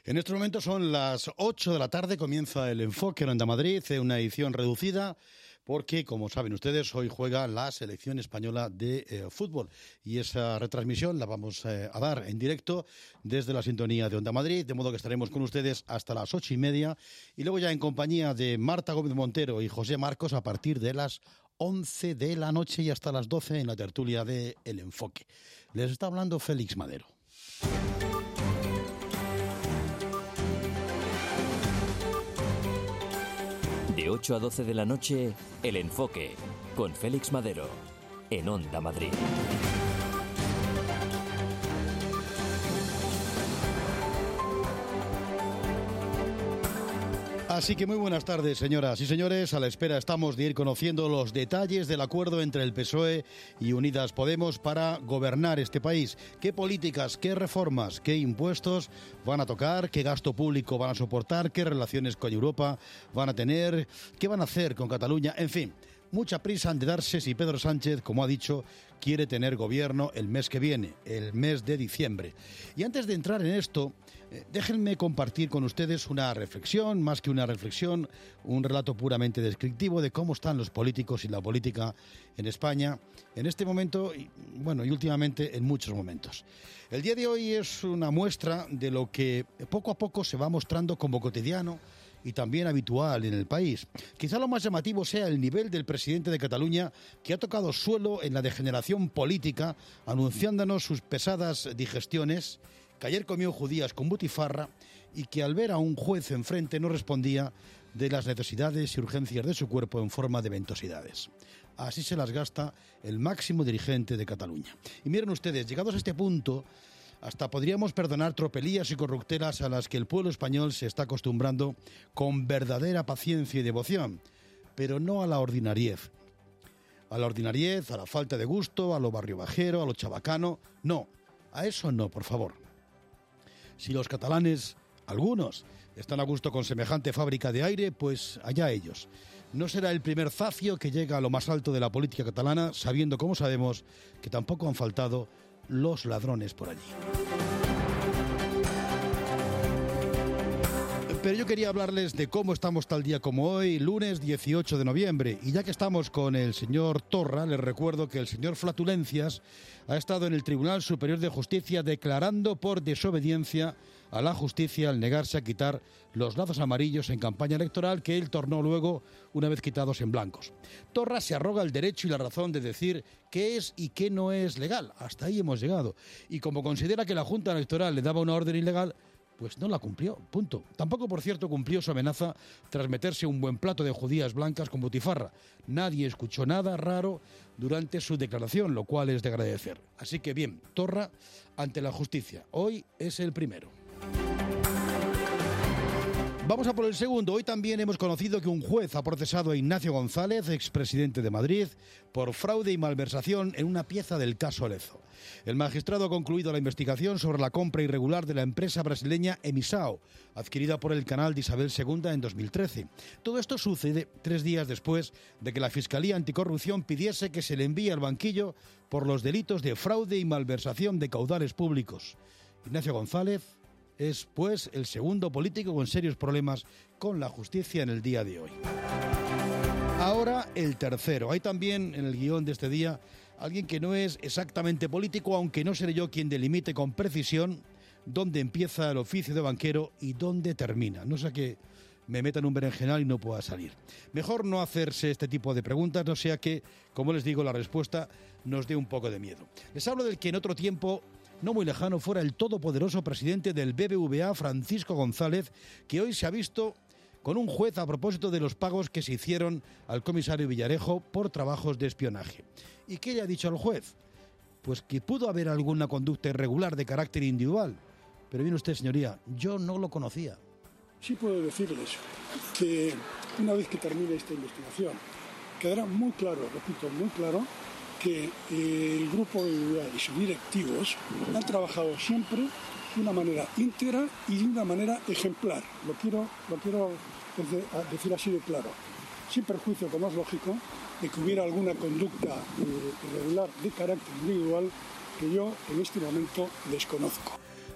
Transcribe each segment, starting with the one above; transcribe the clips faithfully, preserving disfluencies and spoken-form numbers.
En estos momentos son las ocho de la tarde, comienza el Enfoque en Onda Madrid, una edición reducida, porque, como saben ustedes, hoy juega la selección española de eh, fútbol. Y esa retransmisión la vamos eh, a dar en directo desde la sintonía de Onda Madrid, de modo que estaremos con ustedes hasta las ocho y media. Y luego ya en compañía de Marta Gómez Montero y José Marcos a partir de las once de la noche y hasta las doce en la tertulia de El Enfoque. Les está hablando Félix Madero. De ocho a doce de la noche, El Enfoque, con Félix Madero, en Onda Madrid. Así que muy buenas tardes, señoras y señores. A la espera estamos de ir conociendo los detalles del acuerdo entre el P S O E y Unidas Podemos para gobernar este país. ¿Qué políticas, qué reformas, qué impuestos van a tocar? ¿Qué gasto público van a soportar? ¿Qué relaciones con Europa van a tener? ¿Qué van a hacer con Cataluña? En fin, mucha prisa han de darse si Pedro Sánchez, como ha dicho, quiere tener gobierno el mes que viene, el mes de diciembre. Y antes de entrar en esto, eh, déjenme compartir con ustedes una reflexión, más que una reflexión, un relato puramente descriptivo de cómo están los políticos y la política en España en este momento, y, bueno, y últimamente en muchos momentos. El día de hoy es una muestra de lo que poco a poco se va mostrando como cotidiano y también habitual en el país. Quizá lo más llamativo sea el nivel del presidente de Cataluña, que ha tocado suelo en la degeneración política, anunciándonos sus pesadas digestiones, que ayer comió judías con butifarra y que al ver a un juez enfrente no respondía de las necesidades y urgencias de su cuerpo en forma de ventosidades. Así se las gasta el máximo dirigente de Cataluña. Y miren ustedes, llegados a este punto, hasta podríamos perdonar tropelías y corruptelas a las que el pueblo español se está acostumbrando con verdadera paciencia y devoción, pero no a la ordinariez. A la ordinariez, a la falta de gusto, a lo barrio bajero, a lo chabacano. No, a eso no, por favor. Si los catalanes, algunos, están a gusto con semejante fábrica de aire, pues allá ellos. No será el primer zafio que llega a lo más alto de la política catalana, sabiendo, como sabemos, que tampoco han faltado los ladrones por allí. Pero yo quería hablarles de cómo estamos tal día como hoy, lunes dieciocho de noviembre. Y ya que estamos con el señor Torra, les recuerdo que el señor Flatulencias ha estado en el Tribunal Superior de Justicia declarando por desobediencia a la justicia al negarse a quitar los lazos amarillos en campaña electoral que él tornó luego una vez quitados en blancos. Torra se arroga el derecho y la razón de decir qué es y qué no es legal. Hasta ahí hemos llegado. Y como considera que la Junta Electoral le daba una orden ilegal, pues no la cumplió, punto. Tampoco, por cierto, cumplió su amenaza tras meterse un buen plato de judías blancas con butifarra. Nadie escuchó nada raro durante su declaración, lo cual es de agradecer. Así que bien, Torra ante la justicia. Hoy es el primero. Vamos a por el segundo. Hoy también hemos conocido que un juez ha procesado a Ignacio González, expresidente de Madrid, por fraude y malversación en una pieza del caso Lezo. El magistrado ha concluido la investigación sobre la compra irregular de la empresa brasileña Emisao, adquirida por el canal de Isabel segunda en dos mil trece. Todo esto sucede tres días después de que la Fiscalía Anticorrupción pidiese que se le envíe al banquillo por los delitos de fraude y malversación de caudales públicos. Ignacio González es, pues, el segundo político con serios problemas con la justicia en el día de hoy. Ahora, el tercero. Hay también en el guión de este día alguien que no es exactamente político, aunque no seré yo quien delimite con precisión dónde empieza el oficio de banquero y dónde termina. No sea que me meta en un berenjenal y no pueda salir. Mejor no hacerse este tipo de preguntas, no sea que, como les digo, la respuesta nos dé un poco de miedo. Les hablo del que en otro tiempo no muy lejano fuera el todopoderoso presidente del B B V A, Francisco González, que hoy se ha visto con un juez a propósito de los pagos que se hicieron al comisario Villarejo por trabajos de espionaje. ¿Y qué le ha dicho al juez? Pues que pudo haber alguna conducta irregular de carácter individual. Pero viene usted, señoría, yo no lo conocía. Sí puedo decirles que una vez que termine esta investigación, quedará muy claro, repito, muy claro, que el grupo de B B V A y sus directivos han trabajado siempre de una manera íntegra y de una manera ejemplar. Lo quiero, lo quiero decir así de claro, sin perjuicio, como es lógico, de que hubiera alguna conducta irregular de carácter individual que yo en este momento desconozco.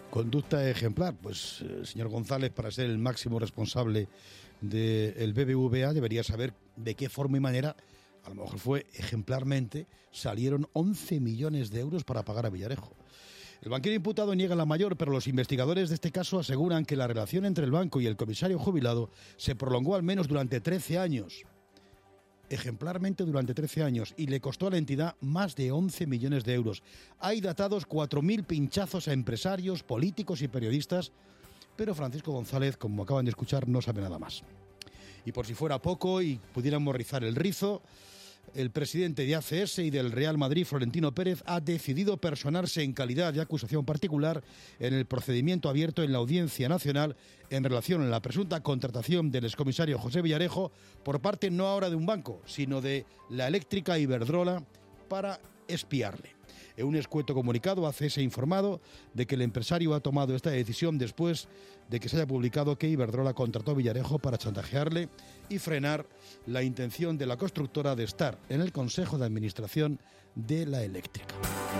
Conducta ejemplar. Pues el señor González, para ser el máximo responsable del B B V A, debería saber de qué forma y manera, a lo mejor fue ejemplarmente, salieron once millones de euros para pagar a Villarejo. El banquero imputado niega la mayor, pero los investigadores de este caso aseguran que la relación entre el banco y el comisario jubilado se prolongó al menos durante trece años. Ejemplarmente durante trece años, y le costó a la entidad más de once millones de euros. Hay datados cuatro mil pinchazos a empresarios, políticos y periodistas, pero Francisco González, como acaban de escuchar, no sabe nada más. Y por si fuera poco y pudiéramos rizar el rizo, el presidente de A C S y del Real Madrid, Florentino Pérez, ha decidido personarse en calidad de acusación particular en el procedimiento abierto en la Audiencia Nacional en relación a la presunta contratación del excomisario José Villarejo por parte no ahora de un banco, sino de la eléctrica Iberdrola para espiarle. En un escueto comunicado, A C S ha informado de que el empresario ha tomado esta decisión después de que se haya publicado que Iberdrola contrató a Villarejo para chantajearle y frenar la intención de la constructora de estar en el Consejo de Administración de la eléctrica.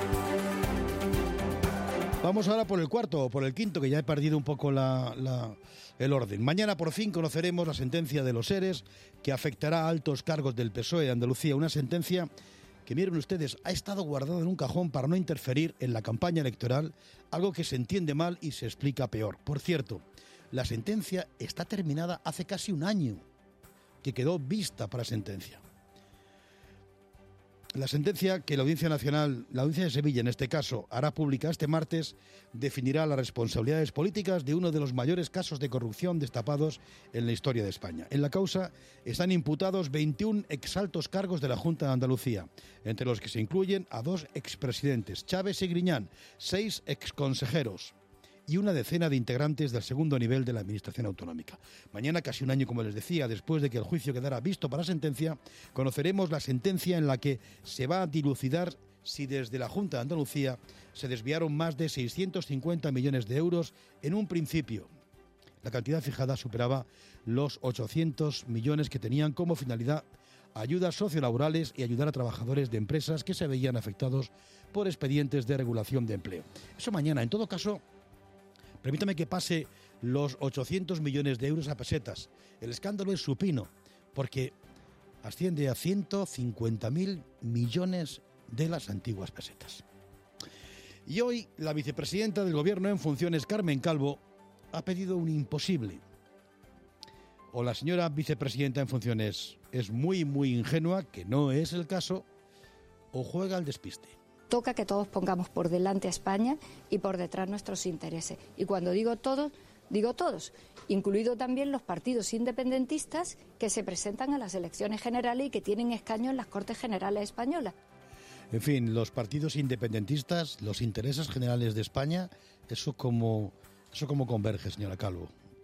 Vamos ahora por el cuarto o por el quinto, que ya he perdido un poco la, la, el orden. Mañana por fin conoceremos la sentencia de los ERES que afectará a altos cargos del P S O E de Andalucía. Una sentencia que, miren ustedes, ha estado guardada en un cajón para no interferir en la campaña electoral, algo que se entiende mal y se explica peor. Por cierto, la sentencia está terminada hace casi un año, que quedó vista para sentencia. La sentencia que la Audiencia Nacional, la Audiencia de Sevilla en este caso, hará pública este martes, definirá las responsabilidades políticas de uno de los mayores casos de corrupción destapados en la historia de España. En la causa están imputados veintiún exaltos cargos de la Junta de Andalucía, entre los que se incluyen a dos expresidentes, Chávez y Griñán, seis exconsejeros y una decena de integrantes del segundo nivel de la Administración Autonómica. Mañana, casi un año, como les decía, después de que el juicio quedara visto para sentencia, conoceremos la sentencia en la que se va a dilucidar si desde la Junta de Andalucía se desviaron más de seiscientos cincuenta millones de euros en un principio. La cantidad fijada superaba los ochocientos millones que tenían como finalidad ayudas sociolaborales y ayudar a trabajadores de empresas que se veían afectados por expedientes de regulación de empleo. Eso mañana. En todo caso, permítame que pase los ochocientos millones de euros a pesetas. El escándalo es supino, porque asciende a ciento cincuenta mil millones de las antiguas pesetas. Y hoy la vicepresidenta del Gobierno en funciones, Carmen Calvo, ha pedido un imposible. O la señora vicepresidenta en funciones es muy, muy ingenua, que no es el caso, o juega al despiste. Toca que todos pongamos por delante a España y por detrás nuestros intereses. Y cuando digo todos, digo todos, incluido también los partidos independentistas que se presentan a las elecciones generales y que tienen escaños en las Cortes Generales españolas. En fin, los partidos independentistas, los intereses generales de España, eso como, eso como converge, señora Calvo.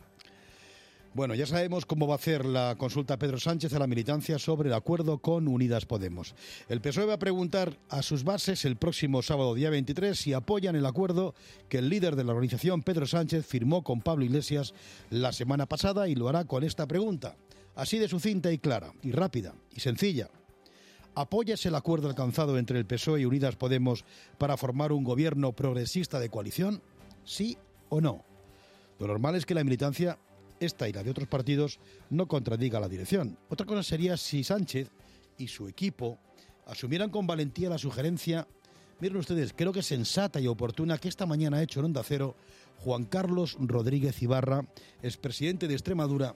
Bueno, ya sabemos cómo va a hacer la consulta a Pedro Sánchez a la militancia sobre el acuerdo con Unidas Podemos. El P S O E va a preguntar a sus bases el próximo sábado, día veintitrés, si apoyan el acuerdo que el líder de la organización, Pedro Sánchez, firmó con Pablo Iglesias la semana pasada, y lo hará con esta pregunta, así de sucinta y clara, y rápida, y sencilla. ¿Apoyas el acuerdo alcanzado entre el P S O E y Unidas Podemos para formar un gobierno progresista de coalición? ¿Sí o no? Lo normal es que la militancia, esta y la de otros partidos, no contradiga la dirección. Otra cosa sería si Sánchez y su equipo asumieran con valentía la sugerencia, miren ustedes, creo que sensata y oportuna, que esta mañana ha hecho en Onda Cero Juan Carlos Rodríguez Ibarra, expresidente de Extremadura,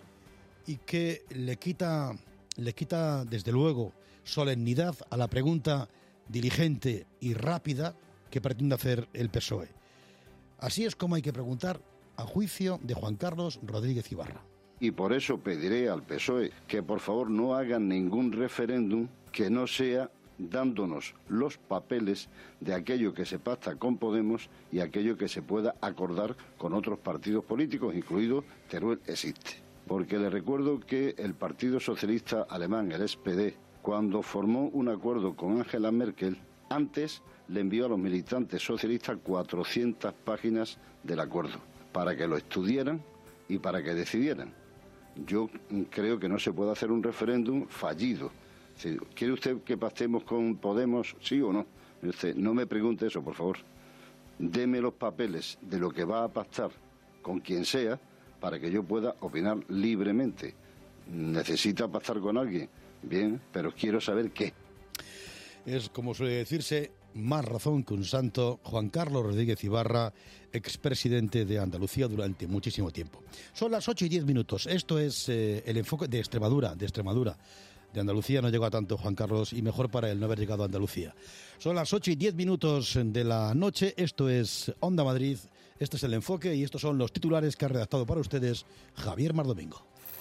y que le quita, le quita desde luego solemnidad a la pregunta diligente y rápida que pretende hacer el P S O E. Así es como hay que preguntar, a juicio de Juan Carlos Rodríguez Ibarra. Y por eso pediré al P S O E que por favor no hagan ningún referéndum que no sea dándonos los papeles de aquello que se pacta con Podemos y aquello que se pueda acordar con otros partidos políticos, incluido Teruel existe. Porque le recuerdo que el Partido Socialista Alemán, el S P D, cuando formó un acuerdo con Angela Merkel, antes le envió a los militantes socialistas cuatrocientas páginas del acuerdo, para que lo estudiaran y para que decidieran. Yo creo que no se puede hacer un referéndum fallido. ¿Quiere usted que pactemos con Podemos, sí o no? Usted no me pregunte eso, por favor. deme los papeles de lo que va a pactar con quien sea para que yo pueda opinar libremente. ¿Necesita pactar con alguien? Bien, pero quiero saber qué. Es, como suele decirse, más razón que un santo, Juan Carlos Rodríguez Ibarra, expresidente de Andalucía durante muchísimo tiempo. Son las ocho y diez minutos. Esto es eh, el enfoque de Extremadura, de Extremadura. De Andalucía no llegó a tanto, Juan Carlos, y mejor para él no haber llegado a Andalucía. Son las ocho y diez minutos de la noche. Esto es Onda Madrid. Este es el enfoque y estos son los titulares que ha redactado para ustedes Javier Mardomingo.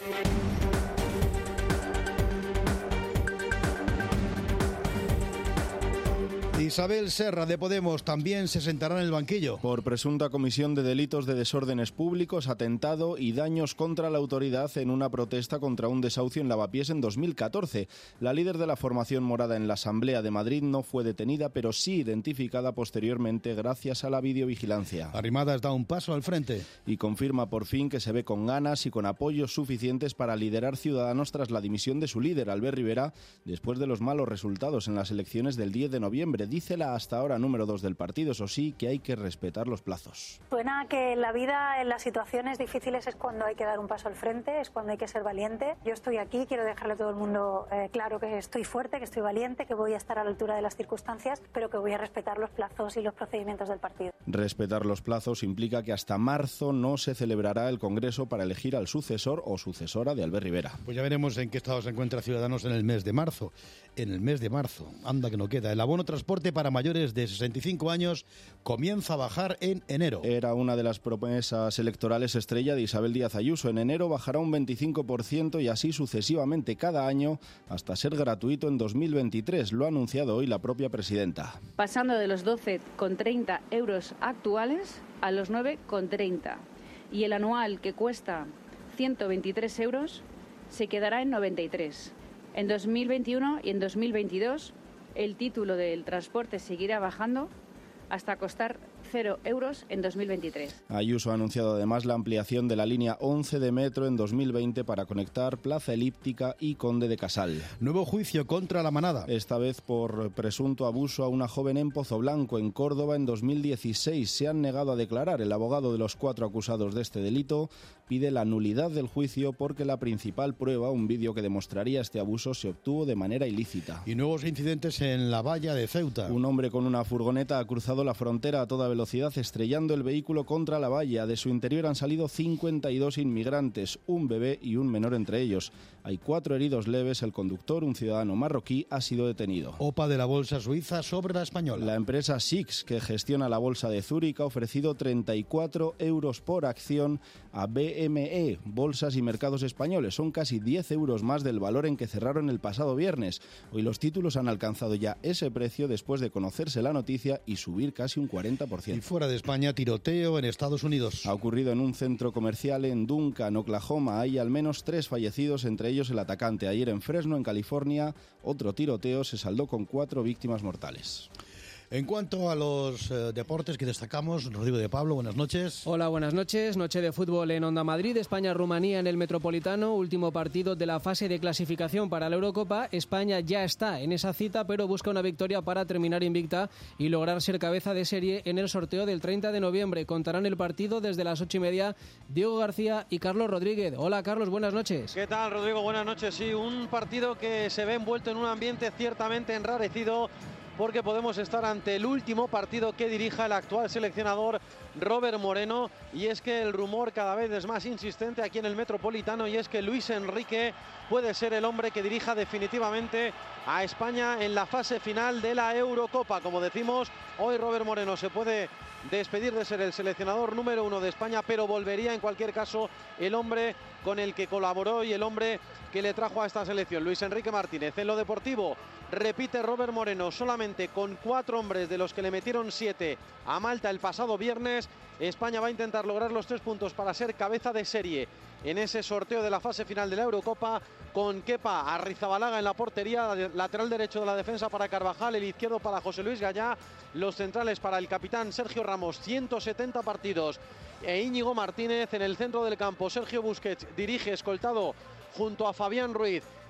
Isabel Serra, de Podemos, también se sentará en el banquillo. Por presunta comisión de delitos de desórdenes públicos, atentado y daños contra la autoridad en una protesta contra un desahucio en Lavapiés en dos mil catorce. La líder de la formación morada en la Asamblea de Madrid no fue detenida, pero sí identificada posteriormente gracias a la videovigilancia. Arrimadas da un paso al frente. Y confirma por fin que se ve con ganas y con apoyos suficientes para liderar Ciudadanos tras la dimisión de su líder, Albert Rivera, después de los malos resultados en las elecciones del diez de noviembre. Dice la hasta ahora número dos del partido, eso sí, que hay que respetar los plazos. Suena que en la vida, en las situaciones difíciles, es cuando hay que dar un paso al frente, es cuando hay que ser valiente. Yo estoy aquí, quiero dejarle a todo el mundo eh, claro que estoy fuerte, que estoy valiente, que voy a estar a la altura de las circunstancias, pero que voy a respetar los plazos y los procedimientos del partido. Respetar los plazos implica que hasta marzo no se celebrará el Congreso para elegir al sucesor o sucesora de Albert Rivera. Pues ya veremos en qué estado se encuentra Ciudadanos en el mes de marzo. En el mes de marzo, anda que no queda. El abono transporte para mayores de sesenta y cinco años comienza a bajar en enero. Era una de las promesas electorales estrella de Isabel Díaz Ayuso. En enero bajará un veinticinco por ciento y así sucesivamente cada año hasta ser gratuito en dos mil veintitrés. Lo ha anunciado hoy la propia presidenta. Pasando de los doce con treinta euros actuales a los nueve con treinta. Y el anual, que cuesta ciento veintitrés euros, se quedará en noventa y tres. En dos mil veintiuno y en dos mil veintidós el título del transporte seguirá bajando hasta costar cero euros en dos mil veintitrés. Ayuso ha anunciado además la ampliación de la línea once de metro en dos mil veinte para conectar Plaza Elíptica y Conde de Casal. Nuevo juicio contra la Manada. Esta vez por presunto abuso a una joven en Pozoblanco, en Córdoba, en dos mil dieciséis. Se han negado a declarar. El abogado de los cuatro acusados de este delito pide la nulidad del juicio porque la principal prueba, un vídeo que demostraría este abuso, se obtuvo de manera ilícita. Y nuevos incidentes en la valla de Ceuta. Un hombre con una furgoneta ha cruzado la frontera a toda velocidad estrellando el vehículo contra la valla. De su interior han salido cincuenta y dos inmigrantes, un bebé y un menor entre ellos. Hay cuatro heridos leves. El conductor, un ciudadano marroquí, ha sido detenido. OPA de la bolsa suiza sobre la española. La empresa S I X, que gestiona la bolsa de Zúrich, ha ofrecido treinta y cuatro euros por acción a B M E, Bolsas y Mercados Españoles. Son casi diez euros más del valor en que cerraron el pasado viernes. Hoy los títulos han alcanzado ya ese precio después de conocerse la noticia y subir casi un cuarenta por ciento. Y fuera de España, tiroteo en Estados Unidos. Ha ocurrido en un centro comercial en Duncan, Oklahoma. Hay al menos tres fallecidos, entre ellos el atacante. Ayer en Fresno, en California, otro tiroteo se saldó con cuatro víctimas mortales. En cuanto a los eh, deportes que destacamos, Rodrigo de Pablo, buenas noches. Hola, buenas noches. Noche de fútbol en Onda Madrid, España-Rumanía en el Metropolitano, último partido de la fase de clasificación para la Eurocopa. España ya está en esa cita, pero busca una victoria para terminar invicta y lograr ser cabeza de serie en el sorteo del treinta de noviembre. Contarán el partido desde las ocho y media Diego García y Carlos Rodríguez. Hola, Carlos, buenas noches. ¿Qué tal, Rodrigo? Buenas noches. Sí, un partido que se ve envuelto en un ambiente ciertamente enrarecido, porque podemos estar ante el último partido que dirija el actual seleccionador Robert Moreno, y es que el rumor cada vez es más insistente aquí en el Metropolitano, y es que Luis Enrique puede ser el hombre que dirija definitivamente a España en la fase final de la Eurocopa. Como decimos, hoy Robert Moreno se puede despedir de ser el seleccionador número uno de España, pero volvería en cualquier caso el hombre con el que colaboró y el hombre que le trajo a esta selección, Luis Enrique Martínez. En lo deportivo, repite Robert Moreno, solamente con cuatro hombres de los que le metieron siete a Malta el pasado viernes. España va a intentar lograr los tres puntos para ser cabeza de serie en ese sorteo de la fase final de la Eurocopa, con Kepa Arrizabalaga en la portería, lateral derecho de la defensa para Carvajal, el izquierdo para José Luis Gallá, los centrales para el capitán Sergio Ramos, ciento setenta partidos, e Íñigo Martínez en el centro del campo. Sergio Busquets dirige escoltado junto a Fabián Ruiz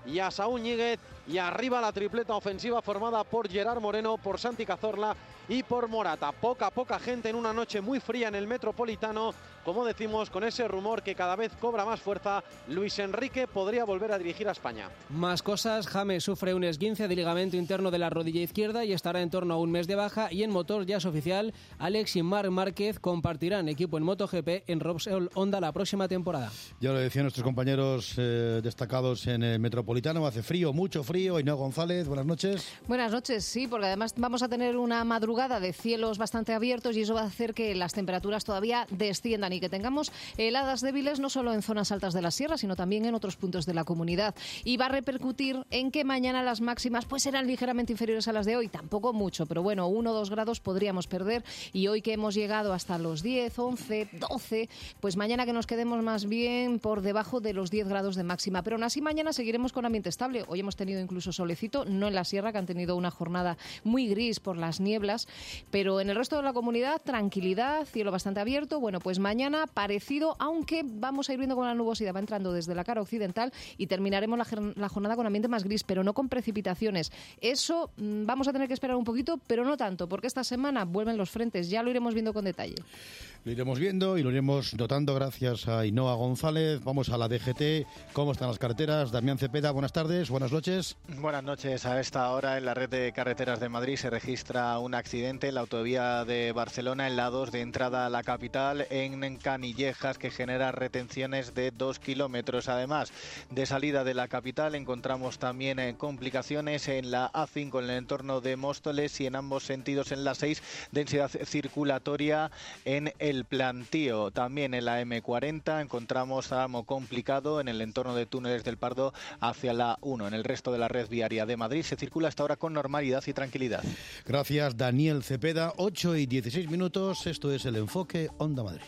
y a Saúl Ñíguez. Y arriba la tripleta ofensiva formada por Gerard Moreno, por Santi Cazorla y por Morata. Poca, poca gente en una noche muy fría en el Metropolitano. Como decimos, con ese rumor que cada vez cobra más fuerza, Luis Enrique podría volver a dirigir a España. Más cosas, James sufre un esguince de ligamento interno de la rodilla izquierda y estará en torno a un mes de baja. Y en motor ya es oficial, Alex y Marc Márquez compartirán equipo en MotoGP en Repsol Honda la próxima temporada. Ya lo decían nuestros compañeros eh, destacados en el Metropolitano, hace frío, mucho frío. Ainhoa González, buenas noches. Buenas noches, sí, porque además vamos a tener una madrugada de cielos bastante abiertos y eso va a hacer que las temperaturas todavía desciendan y que tengamos heladas débiles no solo en zonas altas de la sierra, sino también en otros puntos de la comunidad. Y va a repercutir en que mañana las máximas pues serán ligeramente inferiores a las de hoy, tampoco mucho, pero bueno, uno o dos grados podríamos perder. Y hoy que hemos llegado hasta los diez, once, doce, pues mañana que nos quedemos más bien por debajo de los diez grados de máxima. Pero aún así mañana seguiremos con ambiente estable. Hoy hemos tenido incluso solecito, no en la sierra, que han tenido una jornada muy gris por las nieblas, pero en el resto de la comunidad, tranquilidad, cielo bastante abierto. Bueno, pues mañana parecido, aunque vamos a ir viendo con la nubosidad, va entrando desde la cara occidental y terminaremos la, la jornada con ambiente más gris, pero no con precipitaciones. Eso mmm, vamos a tener que esperar un poquito, pero no tanto, porque esta semana vuelven los frentes, ya lo iremos viendo con detalle. Lo iremos viendo y lo iremos notando gracias a Ainhoa González. Vamos a la D G T. ¿Cómo están las carreteras? Damián Cepeda, buenas tardes, buenas noches. Buenas noches. A esta hora en la red de carreteras de Madrid se registra un accidente en la autovía de Barcelona, en la dos de entrada a la capital, en Canillejas, que genera retenciones de dos kilómetros. Además, de salida de la capital encontramos también eh, complicaciones en la A cinco en el entorno de Móstoles y en ambos sentidos en la seis, densidad circulatoria en el Plantío. También en la eme cuarenta encontramos tramo complicado en el entorno de Túneles del Pardo hacia la uno. En el resto de la red viaria de Madrid se circula hasta ahora con normalidad y tranquilidad. Gracias, Daniel Cepeda. ocho y dieciséis minutos. Esto es el Enfoque Onda Madrid.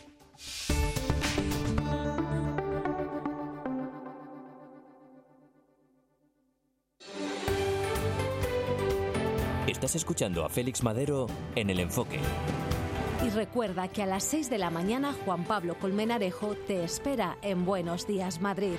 Estás escuchando a Félix Madero en El Enfoque. Y recuerda que a las seis de la mañana Juan Pablo Colmenarejo te espera en Buenos Días Madrid.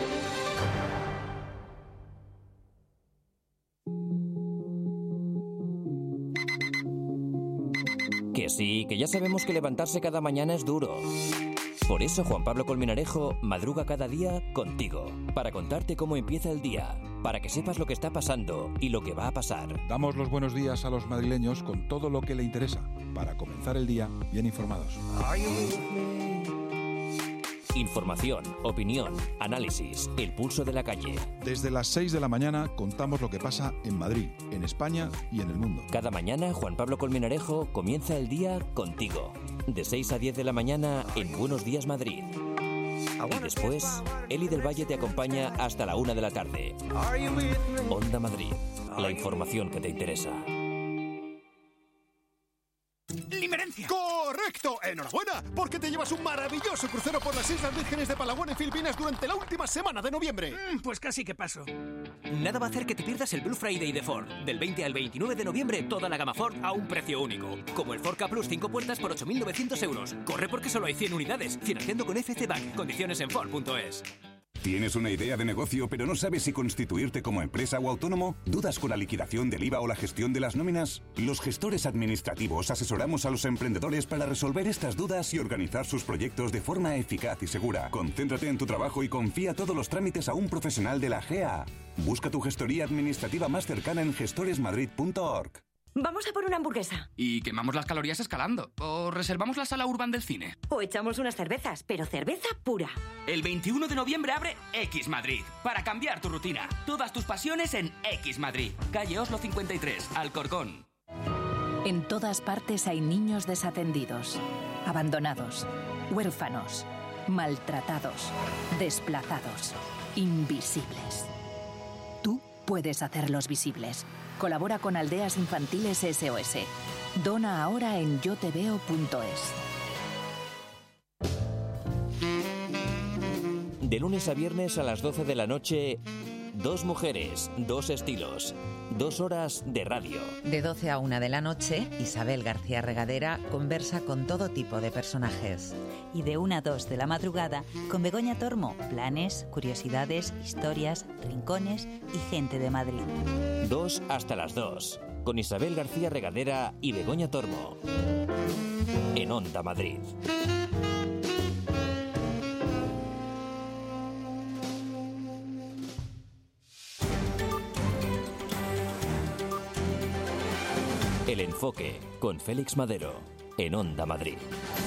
Que sí, que ya sabemos que levantarse cada mañana es duro. Por eso Juan Pablo Colmenarejo madruga cada día contigo, para contarte cómo empieza el día, para que sepas lo que está pasando y lo que va a pasar. Damos los buenos días a los madrileños con todo lo que le interesa, para comenzar el día bien informados. Información, opinión, análisis, el pulso de la calle. Desde las seis de la mañana contamos lo que pasa en Madrid, en España y en el mundo. Cada mañana Juan Pablo Colmenarejo comienza el día contigo. De seis a diez de la mañana en Buenos Días Madrid. Y después, Eli del Valle te acompaña hasta la una de la tarde. Onda Madrid, la información que te interesa. ¡Limerencia! ¡Correcto! ¡Enhorabuena! Porque te llevas un maravilloso crucero por las Islas Vírgenes de Palawan en Filipinas durante la última semana de noviembre. Mm, pues casi que paso. Nada va a hacer que te pierdas el Blue Friday de Ford. Del veinte al veintinueve de noviembre, toda la gama Ford a un precio único. Como el Ford Ka Plus cinco puertas por ocho mil novecientos euros. Corre porque solo hay cien unidades. Financiando con F C Bank. Condiciones en Ford punto es. ¿Tienes una idea de negocio pero no sabes si constituirte como empresa o autónomo? ¿Dudas con la liquidación del I V A o la gestión de las nóminas? Los gestores administrativos asesoramos a los emprendedores para resolver estas dudas y organizar sus proyectos de forma eficaz y segura. Concéntrate en tu trabajo y confía todos los trámites a un profesional de la G A. Busca tu gestoría administrativa más cercana en gestores madrid punto org. Vamos a por una hamburguesa. Y quemamos las calorías escalando. O reservamos la sala urban del cine. O echamos unas cervezas, pero cerveza pura. El veintiuno de noviembre abre X Madrid. Para cambiar tu rutina. Todas tus pasiones en X Madrid. Calle Oslo cincuenta y tres, Alcorcón. En todas partes hay niños desatendidos, abandonados, huérfanos, maltratados, desplazados, invisibles. Tú puedes hacerlos visibles. Colabora con Aldeas Infantiles S O S. Dona ahora en yo te veo punto es. De lunes a viernes a las doce de la noche, Dos mujeres, dos estilos, dos horas de radio. De doce a una de la noche, Isabel García Regadera conversa con todo tipo de personajes. Y de una a dos de la madrugada, con Begoña Tormo, planes, curiosidades, historias, rincones y gente de Madrid. Dos hasta las dos, con Isabel García Regadera y Begoña Tormo. En Onda Madrid. El enfoque con Félix Madero en Onda Madrid.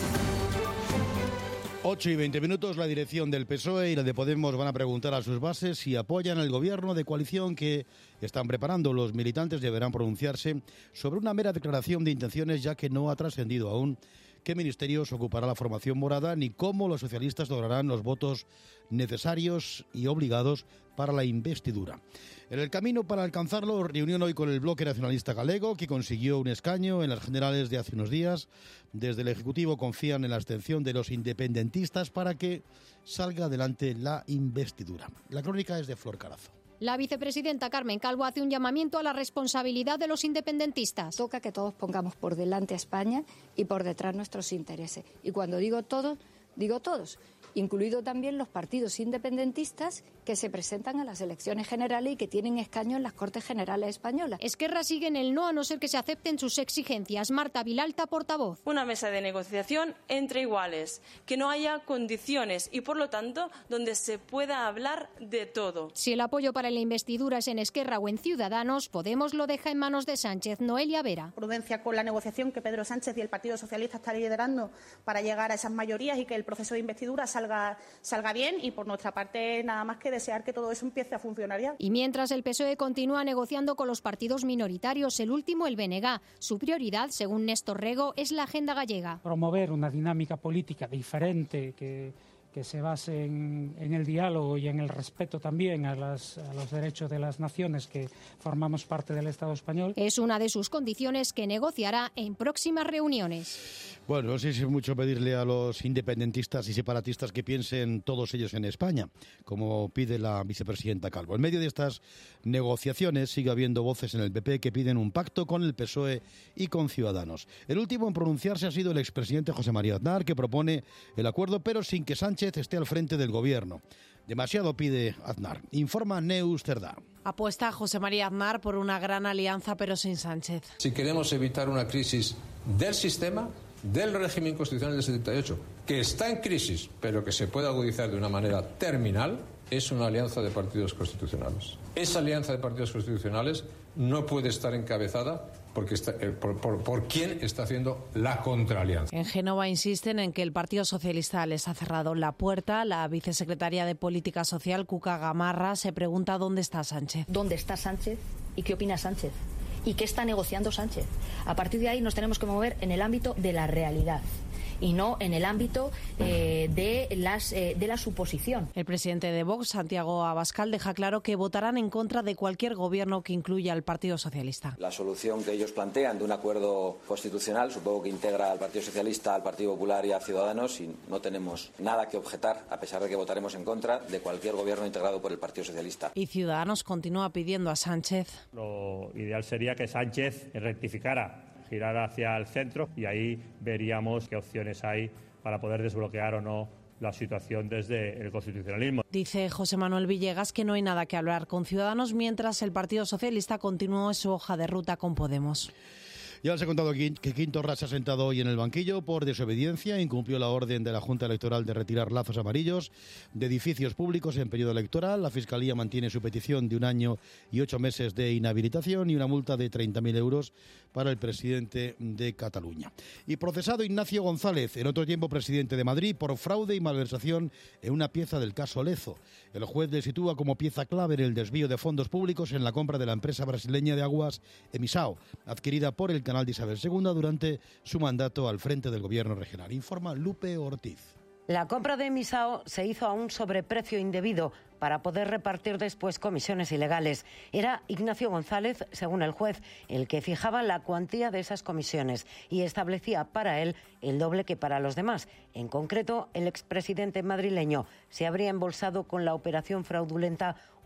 ocho y veinte minutos, la dirección del P S O E y la de Podemos van a preguntar a sus bases si apoyan el gobierno de coalición que están preparando. Los militantes deberán pronunciarse sobre una mera declaración de intenciones, ya que no ha trascendido aún qué ministerios ocupará la formación morada ni cómo los socialistas lograrán los votos necesarios y obligados para la investidura. En el camino para alcanzarlo, reunión hoy con el Bloque Nacionalista Galego, que consiguió un escaño en las generales de hace unos días. Desde el Ejecutivo confían en la abstención de los independentistas para que salga adelante la investidura. La crónica es de Flor Carazo. La vicepresidenta Carmen Calvo hace un llamamiento a la responsabilidad de los independentistas. Toca que todos pongamos por delante a España y por detrás nuestros intereses. Y cuando digo todos, digo todos, incluido también los partidos independentistas que se presentan a las elecciones generales y que tienen escaño en las Cortes Generales Españolas. Esquerra sigue en el no a no ser que se acepten sus exigencias. Marta Vilalta, portavoz. Una mesa de negociación entre iguales, que no haya condiciones y, por lo tanto, donde se pueda hablar de todo. Si el apoyo para la investidura es en Esquerra o en Ciudadanos, Podemos lo deja en manos de Sánchez. Noelia Vera. Prudencia con la negociación que Pedro Sánchez y el Partido Socialista están liderando para llegar a esas mayorías y que el proceso de investidura salga, salga bien, y por nuestra parte nada más que desear que todo eso empiece a funcionar ya. Y mientras el P S O E continúa negociando con los partidos minoritarios, el último, el B N G. Su prioridad, según Néstor Rego, es la agenda gallega. Promover una dinámica política diferente que, que se base en, en el diálogo y en el respeto también a, las, a los derechos de las naciones que formamos parte del Estado español. Es una de sus condiciones que negociará en próximas reuniones. Bueno, no sé si es mucho pedirle a los independentistas y separatistas que piensen todos ellos en España, como pide la vicepresidenta Calvo. En medio de estas negociaciones sigue habiendo voces en el P P que piden un pacto con el P S O E y con Ciudadanos. El último en pronunciarse ha sido el expresidente José María Aznar, que propone el acuerdo, pero sin que Sánchez esté al frente del gobierno. Demasiado pide Aznar. Informa Neus Cerdá. Apuesta José María Aznar por una gran alianza, pero sin Sánchez. Si queremos evitar una crisis del sistema, del régimen constitucional del setenta y ocho, que está en crisis, pero que se puede agudizar de una manera terminal, es una alianza de partidos constitucionales. Esa alianza de partidos constitucionales no puede estar encabezada porque está, eh, por, por, por quién está haciendo la contraalianza. En Génova insisten en que el Partido Socialista les ha cerrado la puerta. La vicesecretaria de Política Social, Cuca Gamarra, se pregunta dónde está Sánchez. ¿Dónde está Sánchez y qué opina Sánchez? ¿Y qué está negociando Sánchez? A partir de ahí nos tenemos que mover en el ámbito de la realidad y no en el ámbito eh, de, las, eh, de la suposición. El presidente de Vox, Santiago Abascal, deja claro que votarán en contra de cualquier gobierno que incluya al Partido Socialista. La solución que ellos plantean de un acuerdo constitucional, supongo que integra al Partido Socialista, al Partido Popular y a Ciudadanos, y no tenemos nada que objetar, a pesar de que votaremos en contra de cualquier gobierno integrado por el Partido Socialista. Y Ciudadanos continúa pidiendo a Sánchez. Lo ideal sería que Sánchez rectificara, girar hacia el centro, y ahí veríamos qué opciones hay para poder desbloquear o no la situación desde el constitucionalismo. Dice José Manuel Villegas que no hay nada que hablar con Ciudadanos, mientras el Partido Socialista continúa su hoja de ruta con Podemos. Ya les he contado que Quinto Ras se ha sentado hoy en el banquillo por desobediencia. Incumplió la orden de la Junta Electoral de retirar lazos amarillos de edificios públicos en periodo electoral. La Fiscalía mantiene su petición de un año y ocho meses de inhabilitación y una multa de treinta mil euros para el presidente de Cataluña. Y procesado Ignacio González, en otro tiempo presidente de Madrid, por fraude y malversación en una pieza del caso Lezo. El juez le sitúa como pieza clave en el desvío de fondos públicos en la compra de la empresa brasileña de aguas Emisao, adquirida por el canal de Isabel segunda durante su mandato al frente del gobierno regional. Informa Lupe Ortiz. La compra de Emisao se hizo a un sobreprecio indebido para poder repartir después comisiones ilegales. Era Ignacio González, según el juez, el que fijaba la cuantía de esas comisiones y establecía para él el doble que para los demás. En concreto, el expresidente madrileño se habría embolsado con la operación fraudulenta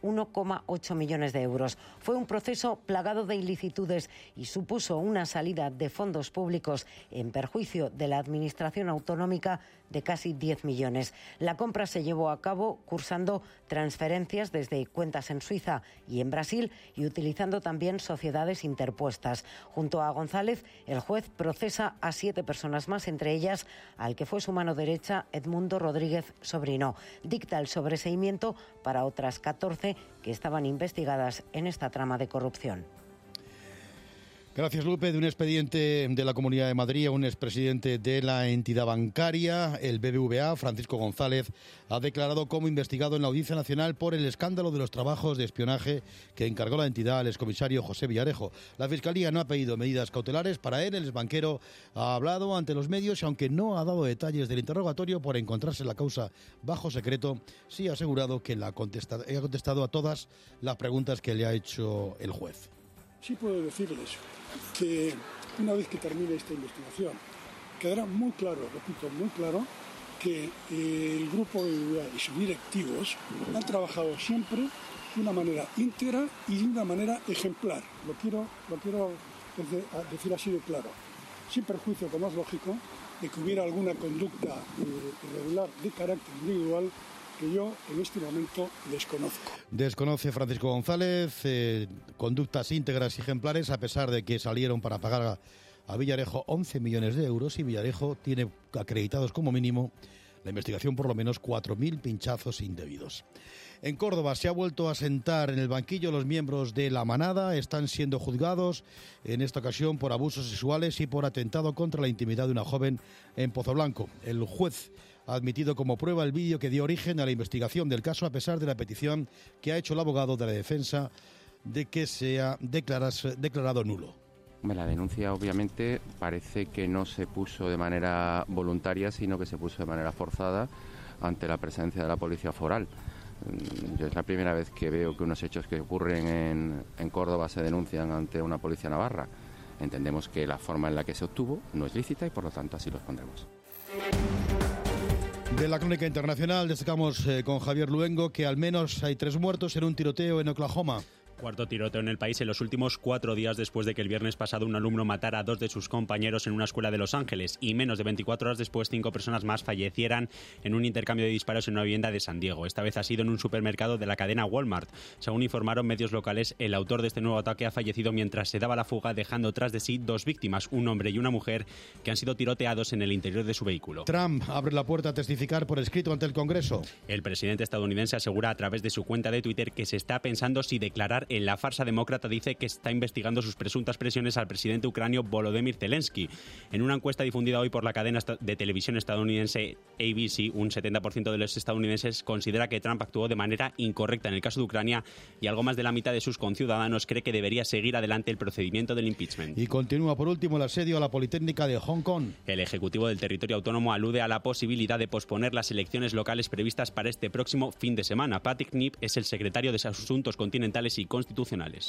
uno coma ocho millones de euros. Fue un proceso plagado de ilicitudes y supuso una salida de fondos públicos en perjuicio de la Administración autonómica de casi diez millones. La compra se llevó a cabo cursando transferencias desde cuentas en Suiza y en Brasil y utilizando también sociedades interpuestas. Junto a González, el juez procesa a siete personas más, entre ellas al que fue su mano derecha, Edmundo Rodríguez Sobrino. Dicta el sobreseimiento para otras catorce que estaban investigadas en esta trama de corrupción. Gracias, Lupe. De un expediente de la Comunidad de Madrid a un expresidente de la entidad bancaria, el B B V A, Francisco González, ha declarado como investigado en la Audiencia Nacional por el escándalo de los trabajos de espionaje que encargó la entidad al excomisario José Villarejo. La Fiscalía no ha pedido medidas cautelares para él. El exbanquero ha hablado ante los medios y, aunque no ha dado detalles del interrogatorio por encontrarse la causa bajo secreto, sí ha asegurado que la contesta- ha contestado a todas las preguntas que le ha hecho el juez. Sí puedo decirles que una vez que termine esta investigación quedará muy claro, repito, muy claro, que el Grupo B B V A y sus directivos han trabajado siempre de una manera íntegra y de una manera ejemplar. Lo quiero, lo quiero decir así de claro, sin perjuicio, como es lógico, de que hubiera alguna conducta irregular de carácter individual que yo en este momento desconozco. Desconoce Francisco González eh, conductas íntegras y ejemplares, a pesar de que salieron para pagar a, a Villarejo once millones de euros, y Villarejo tiene acreditados como mínimo la investigación por lo menos cuatro mil pinchazos indebidos. En Córdoba se ha vuelto a sentar en el banquillo los miembros de La Manada. Están siendo juzgados en esta ocasión por abusos sexuales y por atentado contra la intimidad de una joven en Pozoblanco. El juez ha admitido como prueba el vídeo que dio origen a la investigación del caso, a pesar de la petición que ha hecho el abogado de la defensa de que sea declarado nulo. La denuncia obviamente parece que no se puso de manera voluntaria, sino que se puso de manera forzada ante la presencia de la policía foral. Yo es la primera vez que veo que unos hechos que ocurren en, en Córdoba se denuncian ante una policía navarra. Entendemos que la forma en la que se obtuvo no es lícita y por lo tanto así lo expondremos. De la crónica internacional destacamos eh, con Javier Luengo que al menos hay tres muertos en un tiroteo en Oklahoma. Cuarto tiroteo en el país en los últimos cuatro días después de que el viernes pasado un alumno matara a dos de sus compañeros en una escuela de Los Ángeles, y menos de veinticuatro horas después cinco personas más fallecieran en un intercambio de disparos en una vivienda de San Diego. Esta vez ha sido en un supermercado de la cadena Walmart. Según informaron medios locales, el autor de este nuevo ataque ha fallecido mientras se daba la fuga, dejando tras de sí dos víctimas, un hombre y una mujer, que han sido tiroteados en el interior de su vehículo. Trump abre la puerta a testificar por escrito ante el Congreso. El presidente estadounidense asegura a través de su cuenta de Twitter que se está pensando si declarar en la farsa democrática. Dice que está investigando sus presuntas presiones al presidente ucranio Volodymyr Zelensky. En una encuesta difundida hoy por la cadena de televisión estadounidense A B C, un setenta por ciento de los estadounidenses considera que Trump actuó de manera incorrecta en el caso de Ucrania, y algo más de la mitad de sus conciudadanos cree que debería seguir adelante el procedimiento del impeachment. Y continúa por último el asedio a la Politécnica de Hong Kong. El ejecutivo del territorio autónomo alude a la posibilidad de posponer las elecciones locales previstas para este próximo fin de semana. Patrick Knipp es el secretario de Asuntos Continentales y Constitucionales.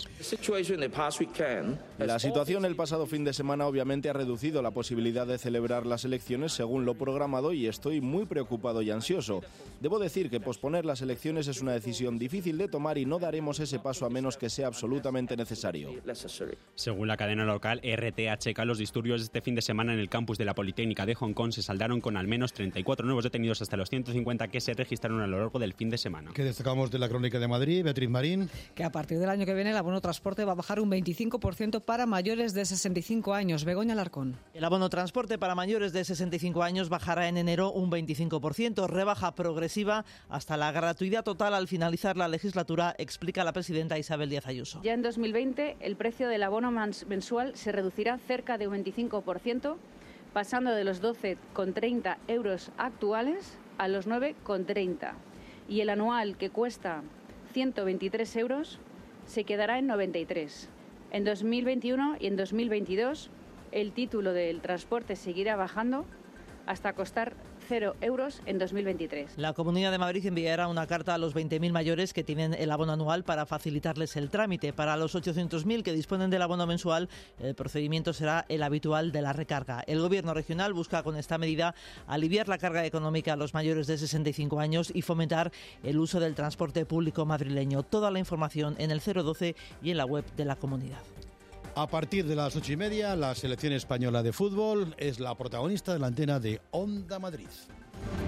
La situación el pasado fin de semana obviamente ha reducido la posibilidad de celebrar las elecciones según lo programado, y estoy muy preocupado y ansioso. Debo decir que posponer las elecciones es una decisión difícil de tomar y no daremos ese paso a menos que sea absolutamente necesario. Según la cadena local R T H K, los disturbios de este fin de semana en el campus de la Politécnica de Hong Kong se saldaron con al menos treinta y cuatro nuevos detenidos hasta los ciento cincuenta que se registraron a lo largo del fin de semana. ¿Qué destacamos de la crónica de Madrid, Beatriz Marín? Que a partir del año que viene el abono transporte va a bajar un veinticinco por ciento para mayores de sesenta y cinco años. Begoña Alarcón. El abono transporte para mayores de sesenta y cinco años bajará en enero un veinticinco por ciento, rebaja progresiva hasta la gratuidad total al finalizar la legislatura, explica la presidenta Isabel Díaz Ayuso. Ya en dos mil veinte el precio del abono mensual se reducirá cerca de un veinticinco por ciento, pasando de los doce con treinta euros actuales a los nueve con treinta. Y el anual, que cuesta ciento veintitrés euros, se quedará en noventa y tres. En dos mil veintiuno y en dos mil veintidós el título del transporte seguirá bajando hasta costar cero euros en dos mil veintitrés. La Comunidad de Madrid enviará una carta a los veinte mil mayores que tienen el abono anual para facilitarles el trámite. Para los ochocientos mil que disponen del abono mensual, el procedimiento será el habitual de la recarga. El Gobierno regional busca con esta medida aliviar la carga económica a los mayores de sesenta y cinco años y fomentar el uso del transporte público madrileño. Toda la información en el cero doce y en la web de la comunidad. A partir de las ocho y media, la selección española de fútbol es la protagonista de la antena de Onda Madrid.